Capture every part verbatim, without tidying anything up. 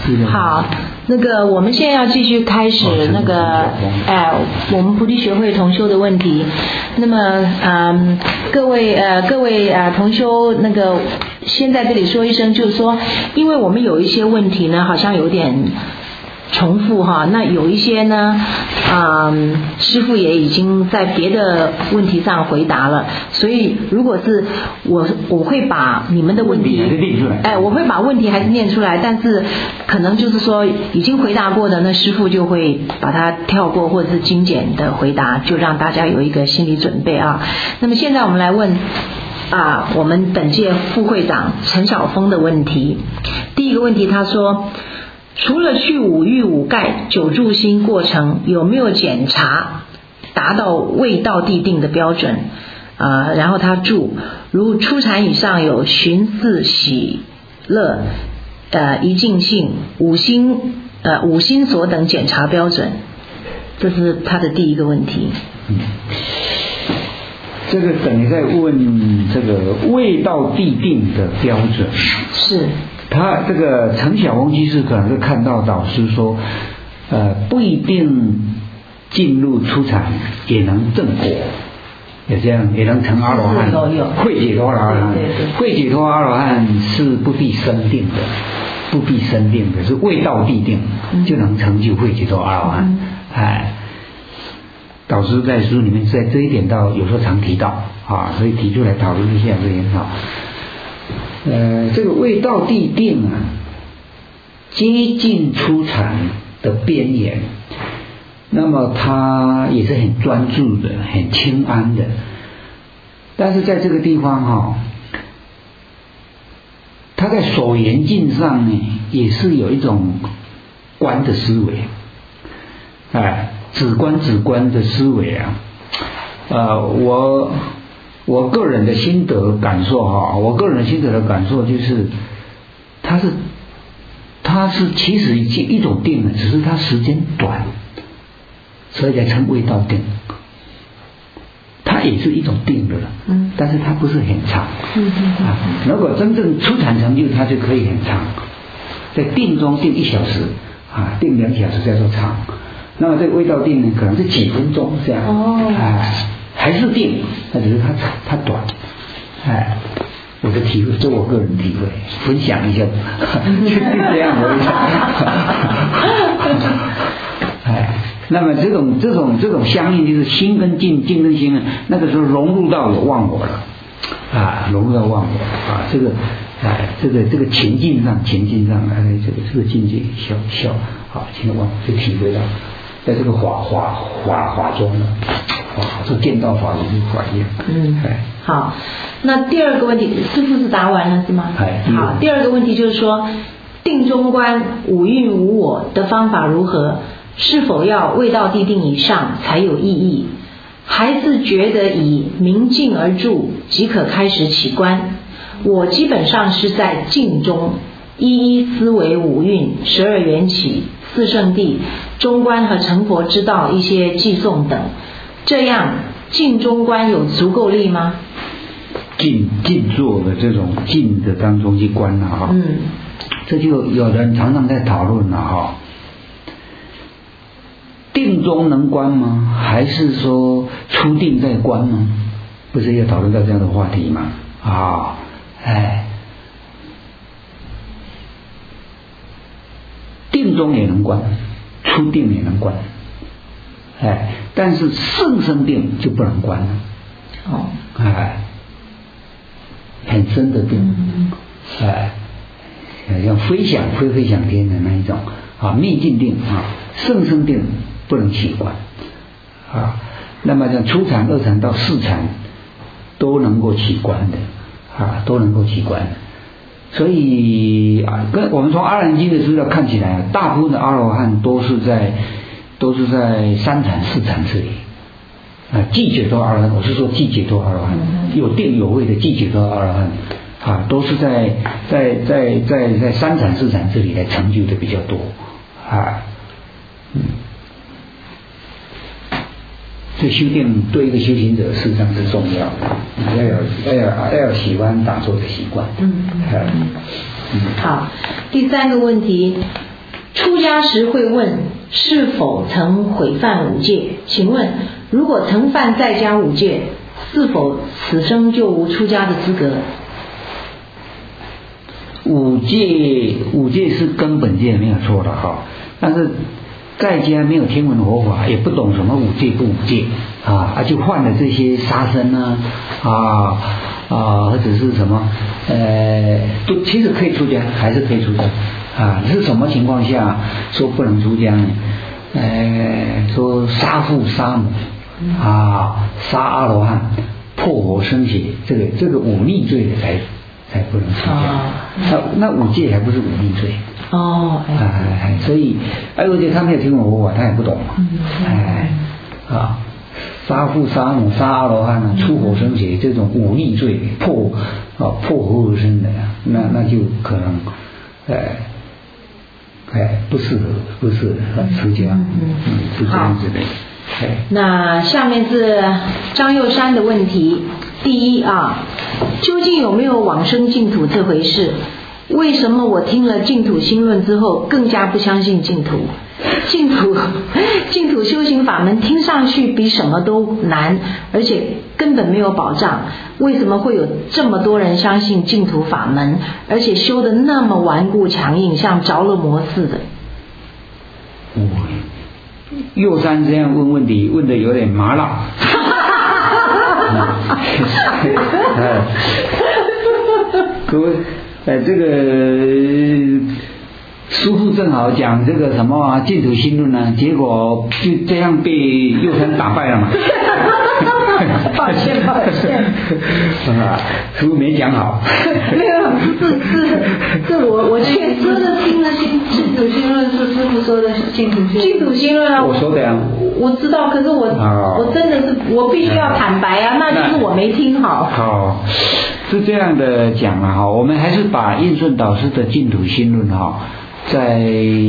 好，那个我们现在要继续开始那个，哎，我们菩提学会同修的问题。那么，嗯，各位呃各位呃同修，那个先在这里说一声，就是说，因为我们有一些问题呢，好像有点重复哈，那有一些呢，嗯，师父也已经在别的问题上回答了，所以如果是我我会把你们的问题，哎，我会把问题还是念出来，但是可能就是说已经回答过的，那师父就会把它跳过或者是精简的回答，就让大家有一个心理准备啊。那么现在我们来问啊，我们本届副会长陈晓峰的问题。第一个问题，他说，除了去五欲五盖九住心过程，有没有检查达到未到地定的标准？呃，然后他注，如初禅以上有寻四喜乐、呃一净性、五心呃五心所等检查标准，这是他的第一个问题。 嗯，这个等于在问这个未到地定的标准。 是。 他这个陈晓峰居士可能是看到导师说，呃，不一定进入初禅也能正果，也这样也能成阿罗汉，会解脱阿罗汉，会解脱阿罗汉是不必生定的，不必生定的，是未到地定就能成就会解脱阿罗汉。哎，导师在书里面在这一点倒有时候常提到啊，所以提出来讨论一下这也好。呃，这个未到地定啊，接近初禅的边缘，那么他也是很专注的，很清安的，但是在这个地方哈、哦，他在所缘境上呢，也是有一种观的思维，哎，止观止观的思维啊，呃，我。我个人的心得感受哈，我个人的心得的感受就是，它是，它是其实一一种定的，只是它时间短，所以才称未到定。它也是一种定的了，嗯，但是它不是很长，嗯嗯嗯、啊。如果真正初禅成就，它就可以很长，在定中定一小时啊，定两小时叫做长。那么这个未到定呢，可能是几分钟这样，哦，啊。还是定，那只是它它短，哎，我的体会，这我个人体会，分享一下，就是这样我一下，哎，那么这种这种这种相应就是心跟境，境跟心呢，那个时候融入到有忘我了，啊，融入到忘我啊，这个哎，这个这个情境上，情境上，哎，这个这个境界小小啊，情忘就体会到，在这个法法法法中呢。哇，这见到法轮法一样。嗯， 好，那第二个问题，师父是答完了是吗？好，第二个问题就是说，定中观五蕴无我的方法如何？是否要未到地定以上才有意义？还是觉得以明镜而住即可开始起观？我基本上是在静中一一思维五蕴、十二缘起、四圣谛、中观和成佛之道一些寄颂等。这样静中观有足够力吗？ 静静坐的这种静的当中去观了哈，嗯，这就有人常常在讨论了哈，定中能观吗？还是说初定再观吗？不是要讨论到这样的话题吗？啊，哎，定中也能观，初定也能观。哎，但是甚深定就不能观了。哦，哎，很深的定，嗯、哎，像飞翔飞飞翔天的那一种啊，密静定啊，甚深定不能起观啊。那么像初禅、二禅到四禅都能够起观的啊，都能够起观的。所以啊，跟我们从阿含经的资料看起来，大部分的阿罗汉都是在。都是在三禅四禅这里啊，既解脱阿罗汉，我是说既解脱阿罗汉，有定有位的既解脱阿罗汉啊，都是在在在在在三禅四禅这里来成就的比较多啊，嗯，这修定对一个修行者事实上是重要的，要有要有要有喜欢打坐的习惯，嗯嗯， 好，第三个问题。 出家时会问是否曾毁犯五戒，请问如果曾犯在家五戒，是否此生就无出家的资格？ 五戒五戒是根本戒，没有错的哈。但是在家没有听闻佛法，也不懂什么五戒不五戒啊，就犯了这些杀生呢啊啊，或者是什么呃，都其实可以出家，还是可以出家啊。是什么情况下说不能出家呢？呃，说杀父杀母啊，杀阿罗汉，破火生血，这个这个忤逆罪的才才不能出家。啊、那那五戒还不是忤逆罪哦，哎， 哎，所以哎，而且他没有听闻佛法，他也不懂嘛，哎啊，杀父杀母杀阿罗汉啊，出火生血这种忤逆罪，破啊破火而生的，那那就可能哎哎不适合不适合出家，嗯嗯，是这样子的。 那下面是张佑山的问题。第一啊，究竟有没有往生净土这回事？为什么我听了净土心论之后更加不相信净土？净土净土修行法门听上去比什么都难，而且根本没有保障。为什么会有这么多人相信净土法门，而且修得那么顽固强硬，像着了魔似的？ 嗯，右山这样问问题，问的有点麻辣。各位，呃，这个师父正好讲这个什么啊，净土心论呢，结果就这样被右山打败了嘛。 抱歉抱歉， 师父没讲好。 没有，是是是我我确说的听了净土心论是师父说的净土心净土心论啊， 我说的呀。 我知道，可是我、哦、我真的是我必须要坦白啊，那就是我没听好。 好，是这样的讲啊，哈，我们还是把印顺导师的净土心论哈，在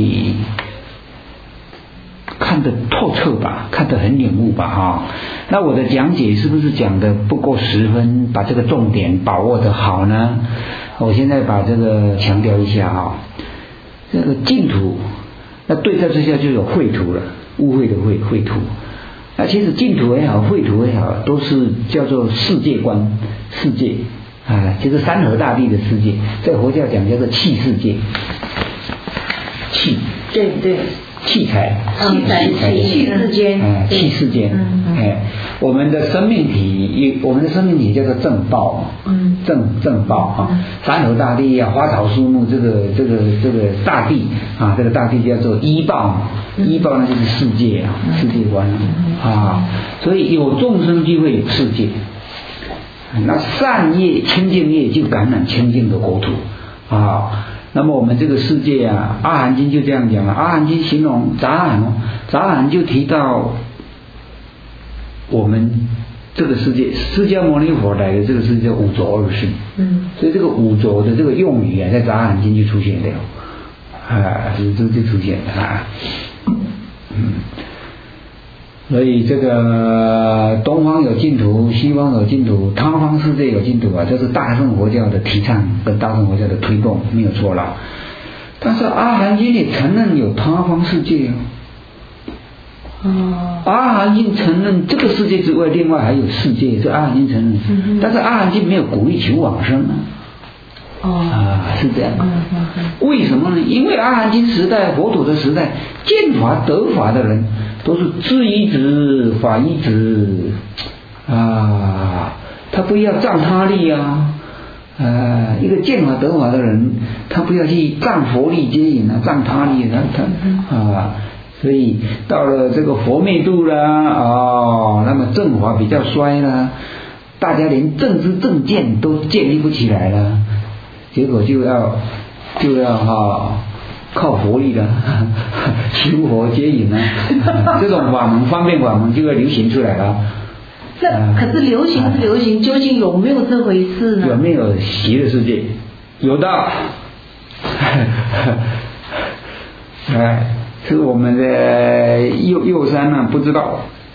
看得透彻吧，看得很领悟吧哈。那我的讲解是不是讲得不够十分，把这个重点把握得好呢？我现在把这个强调一下哈，这个净土，那对照之下就有秽土了。污秽的秽秽土，啊，其实净土也好，秽土也好，都是叫做世界观，世界啊，就是山河大地的世界，在佛教讲叫做器世界，器， 对对， 器材， 器材器器世间， 哎，器世间，哎，我们的生命体，我们的生命体叫做正报，嗯，正正报啊，山河大地啊，花草树木，这个这个这个大地啊，这个大地叫做依报。依报呢就是世界啊，世界观啊，所以有众生就会有世界，那善业清净业就感染清净的国土啊。那么我们这个世界啊，阿含经就这样讲了，阿含经形容杂含哦，杂含就提到我们这个世界，释迦牟尼佛来的这个世界叫五浊二性，嗯，所以这个五浊的这个用语啊，在杂含经就出现了啊，就就就出现了啊。嗯，所以这个东方有净土，西方有净土，他方世界有净土啊，这是大乘佛教的提倡跟大乘佛教的推动，没有错啦。但是阿含经也承认有他方世界哦。哦，阿含经承认这个世界之外，另外还有世界，是阿含经承认，嗯、但是阿含经没有鼓励求往生啊。哦啊，是这样。嗯嗯嗯。为什么呢？因为阿含经时代，佛陀的时代，见法得法的人都是智依止、法依止啊，他不要仗他力啊。呃，一个见法得法的人，他不要去仗佛力接引啊，仗他力啊，他啊，所以到了这个佛灭度啦，哦，那么正法比较衰啦，大家连正知正见都建立不起来了。结果就要就要哈、哦、靠佛力了，求佛接引了，这种法门方便法门就要流行出来了。 这可是流行是流行，究竟有没有这回事呢？ 有没有邪的世界？有的，哎，是我们的右右山呢、啊、不知道。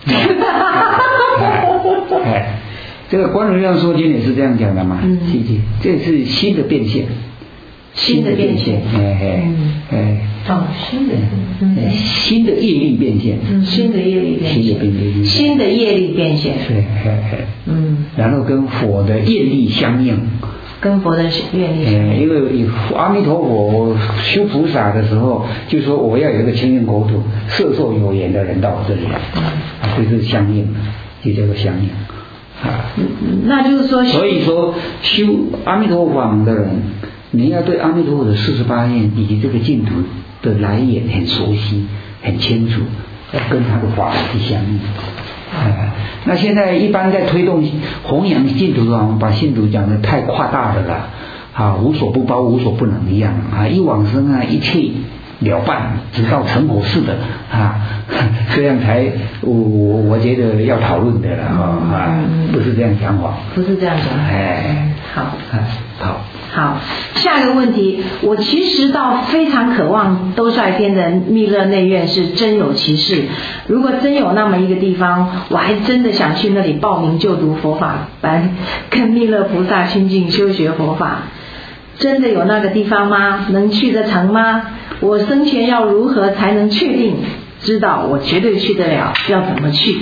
哎这个观无量寿经也是这样讲的嘛，嗯，这是新的变现， 新的变现， 哎哎哎， 哦，新的， 嗯，新的业力变现， 嗯，新的业力变现， 新的变现， 新的业力变现， 对，嘿嘿， 嗯， 然后跟佛的业力相应。 跟佛的愿力， 嗯，因为阿弥陀佛修菩萨的时候，就说我要有一个清净国土，摄受有缘的人到我这里来，啊，这是相应的，就叫做相应啊。 那就是说， 所以说修阿弥陀佛法门的人，你要对阿弥陀佛的四十八愿以及这个净土的来源很熟悉、很清楚，要跟他的法去相应。哎，那现在一般在推动弘扬净土啊，把净土讲得太夸大了啦，啊，无所不包、无所不能一样啊，一往生啊，一切了办，直到成佛似的啊，这样才我我我觉得要讨论的了啊，不是这样讲法， 不是这样讲， 哎， 好， 好。 好，下一个问题，我其实倒非常渴望兜率天的密勒内院是真有其事。如果真有那么一个地方，我还真的想去那里报名就读佛法班，跟密勒菩萨亲近修学佛法。真的有那个地方吗？能去得成吗？我生前要如何才能确定知道我绝对去得了？要怎么去？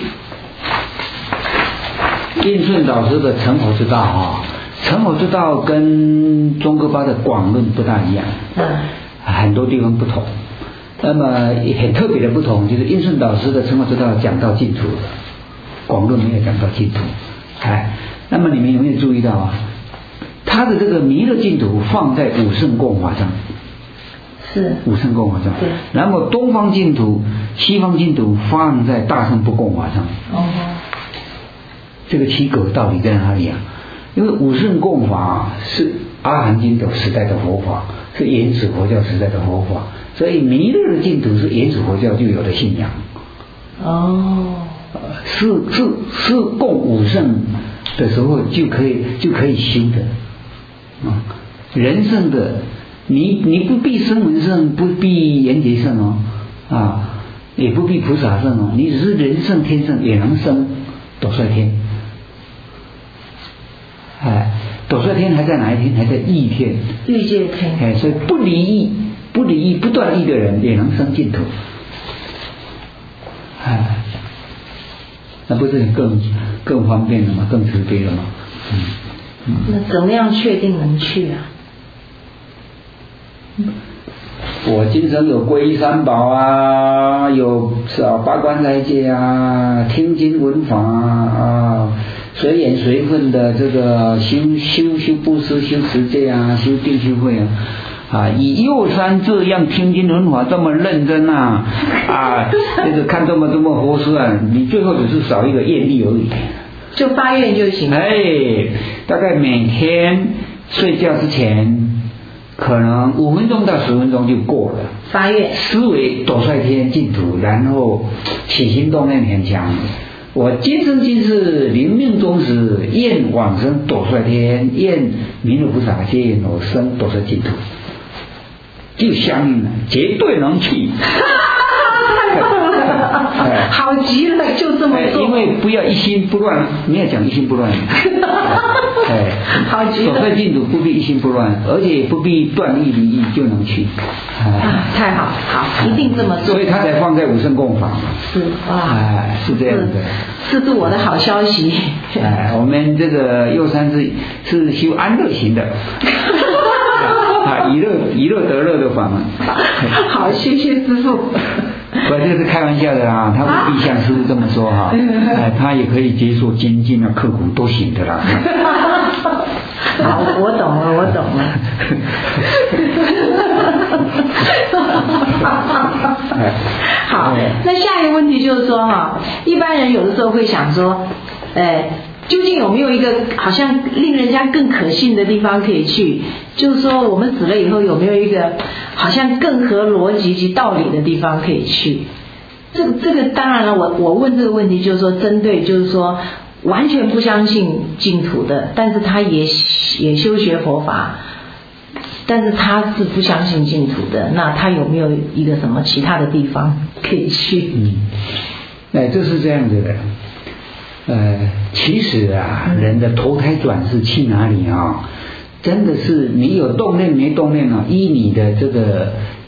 印顺导师的成佛之道啊。成佛之道跟宗喀巴的广论不大一样，嗯，很多地方不同。那么很特别的不同，就是印顺导师的成佛之道讲到净土，广论没有讲到净土。哎，那么你们有没有注意到啊？他的这个弥勒净土放在五圣供法上， 是五圣供法上。 对。 然后东方净土、西方净土放在大乘不共法上。 哦。 这个区隔到底在哪里啊？因为五圣供法是阿含经的时代的佛法，是原始佛教时代的佛法，所以弥勒的净土是原始佛教就有的信仰。 哦， 是是是供五圣的时候就可以就可以修的啊。人圣的，你你不必声闻圣，不必缘觉圣哦，啊，也不必菩萨圣哦，你只是人圣天圣也能生斗率天。哎，斗率天还在哪一天？还在欲天。 欲界天。 哎，所以不离欲、不离欲、不断欲的人也能生净土。哎，那不是更更方便了吗？更直接了吗？嗯嗯。那怎么样确定能去啊？ 我今生有皈依三宝啊，有啊八关斋戒啊，听经闻法啊。随缘随分的这个修修修布施、修持戒啊，修定修慧啊，啊，以右山这样听经闻法这么认真啊，啊，这个看这么这么佛事啊，你最后只是少一个愿力而已， 就发愿就行。 哎，大概每天睡觉之前，可能五分钟到十分钟就过了。 发愿， 思维斗率天净土，然后起心动念很强。我今生今世临命终时，愿往生斗率天，愿弥勒菩萨接引我生斗率净土，就相应了，绝对能去。 太棒了，好极了，就这么做。 因为不要一心不乱，没有讲一心不乱。哎， 好极了。 斗率净土不必一心不乱，而且不必断欲离欲就能去。 啊，太好，好，一定这么做。 所以他才放在五圣供法嘛。 是哇， 哎，是这样的。 这是我的好消息。 哎，我们这个右山是是修安乐行的。啊，以乐以乐得乐的法门。 好，谢谢师父。 不，这是开玩笑的啦，他不必像师父这么说哈，哎，他也可以接受精进啊、刻苦都行的啦。 好，我懂了，我懂了。好，那下一个问题就是说哈，一般人有的时候会想说，呃，究竟有没有一个好像令人家更可信的地方可以去？就是说，我们死了以后有没有一个好像更合逻辑及道理的地方可以去？这个这个当然了，我我问这个问题就是说，针对就是说完全不相信净土的，但是他也也修学佛法，但是他是不相信净土的，那他有没有一个什么其他的地方可以去？ 嗯，哎，这是这样子的。呃，其实啊，人的投胎转世去哪里啊？真的是你有动念没动念啊？依你的这个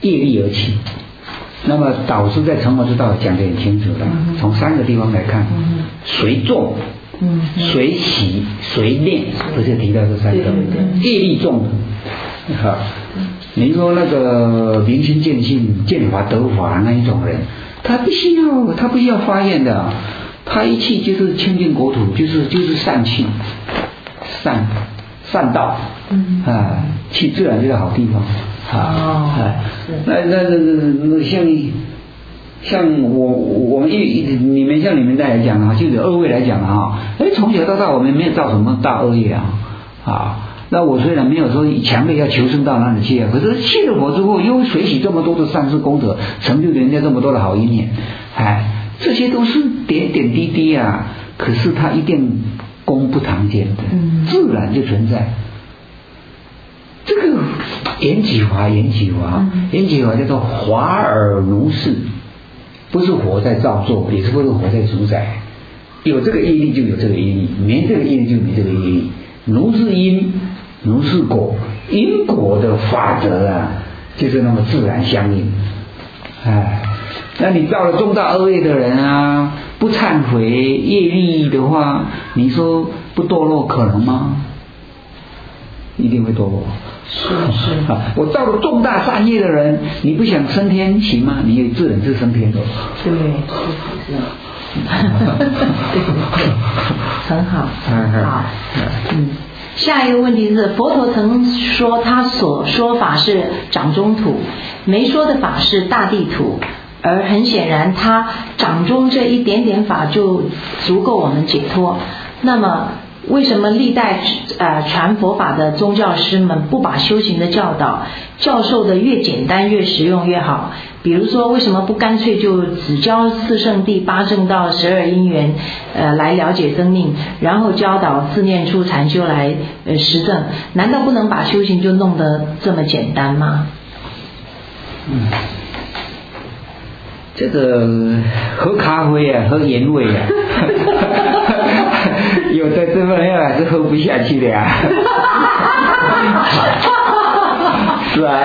业力而起。那么导师在成佛之道讲得很清楚了，嗯、从三个地方来看，嗯、随重、嗯、随喜、随念，不是提到这三个业力重的。好，你说那个明心见性、见法得法那一种人，他不需要，他不需要发愿的，他一去就是清净国土，就是就是善气、善善道，嗯啊，去自然这个好地方。啊，哎，那那那那像像我我们一你们像你们在来讲啊，就是二位来讲啊，哎，从小到大我们没有造什么大恶业啊，啊，那我虽然没有说强烈要求生到哪里去啊，可是信了佛之后，又随喜这么多的善事功德，成就人家这么多的好因缘，哎，这些都是点点滴滴啊，可是它一定功不常见的，自然就存在。这个缘起法，缘起法，缘起法叫做华尔如是，不是佛在造作，也是不是佛在主宰。有这个业力就有这个业力，没这个业力就没这个业力。如是因，如是果，因果的法则啊，就是那么自然相应。哎，那你造了重大恶业的人啊，不忏悔业力的话，你说不堕落可能吗？一定会堕落。 是是啊，我造了重大善业的人，你不想升天行吗？你也自然是升天的。 对，是是是。对对对，很好，好，嗯。下一个问题是，佛陀曾说他所说法是掌中土，没说的法是大地土，而很显然他掌中这一点点法就足够我们解脱。那么为什么历代呃传佛法的宗教师们不把修行的教导教授的越简单越实用越好？比如说，为什么不干脆就只教四圣谛、八正道、十二因缘，呃，来了解生命，然后教导四念处禅修来呃实证？难道不能把修行就弄得这么简单吗？ 嗯，这个喝咖啡啊，喝原味啊。有的这份药还是喝不下去的呀，是吧？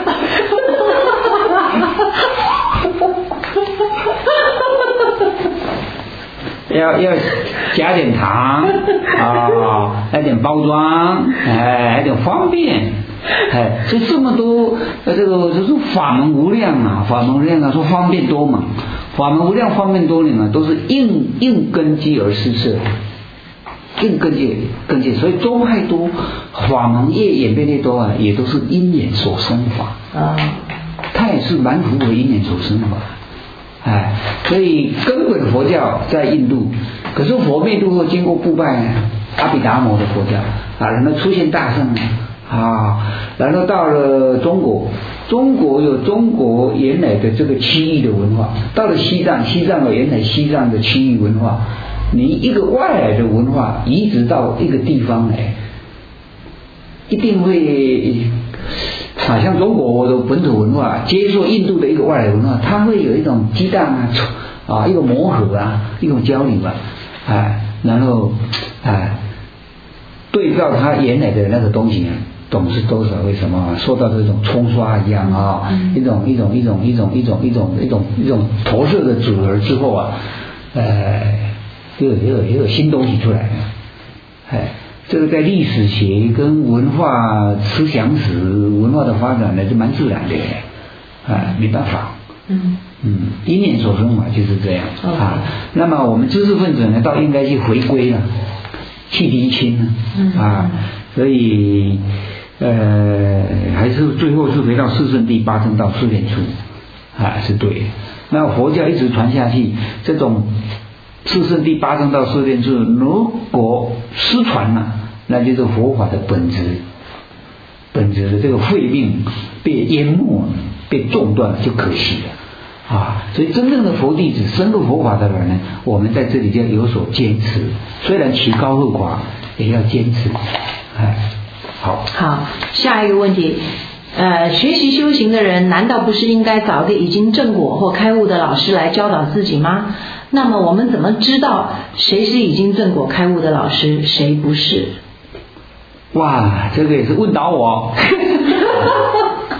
要要加点糖啊，来点包装，哎，来点方便，哎，就这么多，呃，这个就是法门无量啊，法门无量啊，说方便多嘛，法门无量方便多呢，都是应应根基而施设。更根基根基，所以宗派多，法门越演变越多啊，也都是因缘所生法啊，它也是蛮符合因缘所生法，哎，所以根本佛教在印度，可是佛灭度后经过布拜呢，阿毗达摩的佛教啊，然后出现大乘啊，然后到了中国，中国有中国原来的这个区域的文化，到了西藏，西藏有原来西藏的区域文化。你一个外来的文化移植到一个地方来，一定会好像中国的本土文化接受印度的一个外来文化，它会有一种激荡啊啊一个磨合啊，一种交流啊，哎，然后哎对照它原来的那个东西啊，懂是多少？为什么受到这种冲刷一样啊？嗯、一种一种一种一种一种一种一种一种投射的组合之后啊，呃。也有也有也有新东西出来了，哎，这个在历史学跟文化思想史文化的发展呢，就蛮自然的，哎，没办法，嗯嗯，因缘所生嘛，就是这样、okay. 啊。那么我们知识分子呢，倒应该去回归了，去厘清了、嗯、啊，所以呃，还是最后是回到四圣谛、八正道、四念处，啊，是对的。那佛教一直传下去，这种。四圣谛、八正道、四念处，如果失传了，那就是佛法的本质，本质的这个慧命被淹没了，被中断了，就可惜了啊！所以真正的佛弟子、深入佛法的人呢，我们在这里就要有所坚持，虽然曲高和寡，也要坚持。哎，好。 好，下一个问题。呃，学习修行的人难道不是应该找个已经证果或开悟的老师来教导自己吗？那么我们怎么知道谁是已经证果开悟的老师，谁不是？ 哇，这个也是问倒我。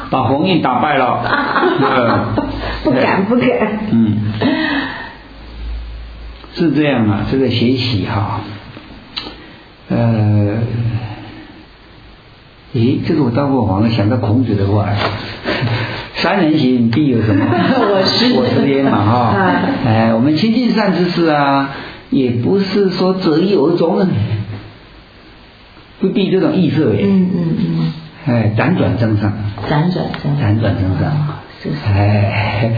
把冯玉打败了。 不敢不敢。 嗯，是这样啊，这个学习哈，呃，诶，这个我倒过反而想到孔子的话，三人行必有什么？ 我师我师焉嘛哈。哎，我们亲近善知识啊，也不是说择一而终的，不必这种臆测耶。 嗯嗯嗯。 哎，辗转增上。 辗转增上。 辗转增上。 是是。 哎，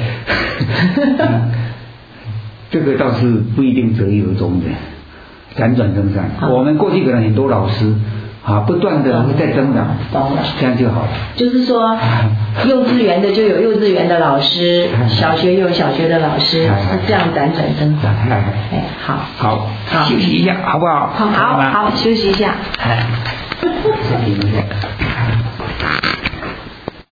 这个倒是不一定择一而终的，辗转增上。我们过去可能很多老师啊，不断的会在增长， 懂了， 这样就好了。 就是说，幼稚园的就有幼稚园的老师，小学有小学的老师，是这样辗转增长。哎，好， 好，好，休息一下，好不好？ 好，好，好，休息一下。 哎，休息一下。